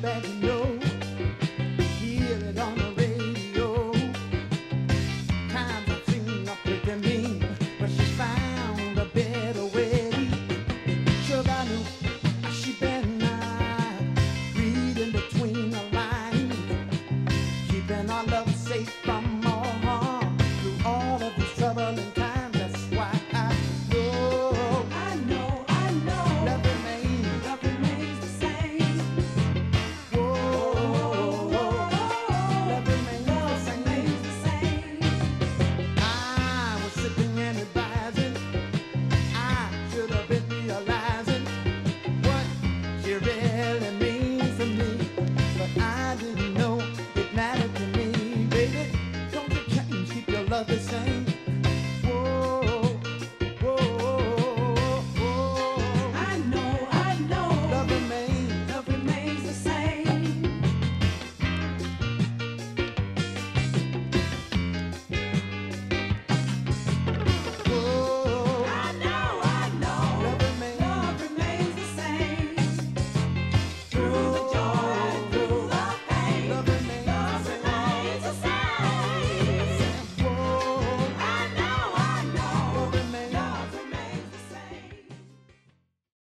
glad you know. Hear it on the radio. Times I've seen her pretty mean, but she found a better way. Sugar knew she been reading between the lines, keeping our love safe from all harm through all of these troubling times. That's why I know love remains the same. Whoa, love remains the same. I was sitting and advising, I should have been realizing what she really means to me, but I didn't know it mattered to me. Baby, don't you change, keep your love the same.